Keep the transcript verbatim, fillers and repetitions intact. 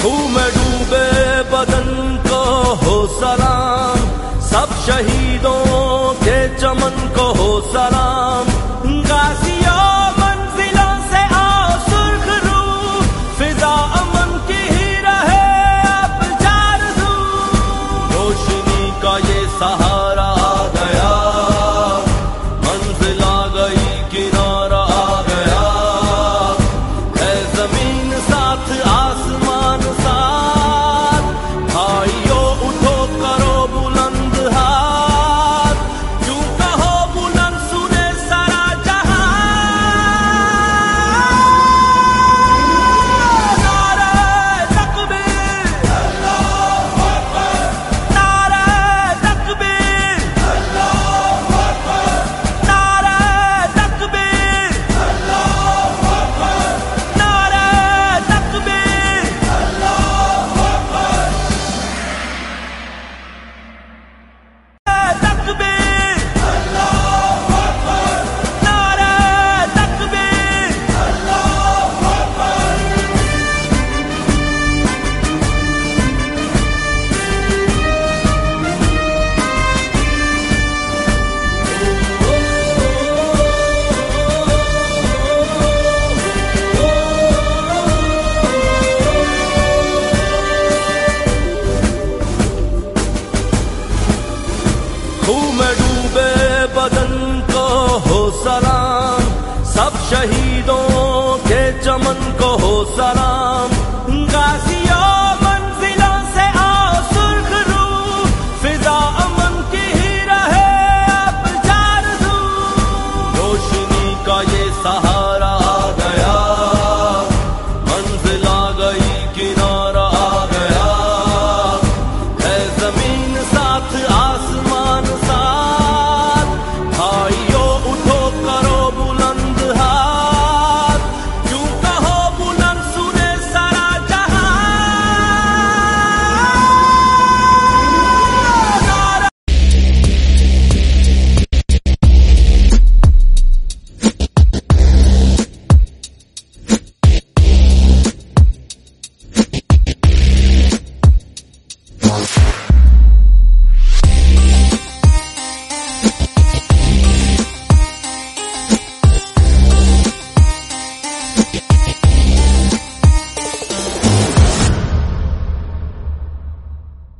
खून में डूबे बदन को हो सलाम, सब शहीदों के चमन को हो सलाम। गाजियों मंजिलों से आओ सुर्ख रूह, फिजा अमन की ही रहे अब जारज़ू। रोशनी का ये सहारा आ गया, मंजिल आ गई, किनारा आ गया। है जमीन साथ आसमान साथ, भाइयों उठो करो बुलंद हाथ, यूं कहो बुलंद सुने सारा जहां। नारे तकबीर, अल्लाहू अकबर, नारे तकबीर, अल्लाहू अकबर, नारे तकबीर, अल्लाहू अकबर, नारे तकबीर, अल्लाहू अकबर, तकबीर, अल्लाहू अकबर, नारे तकबीर, अल्लाहू अकबर। खून में डूबे बदन को हो सलाम, सब शहीदों के चमन को हो सलाम।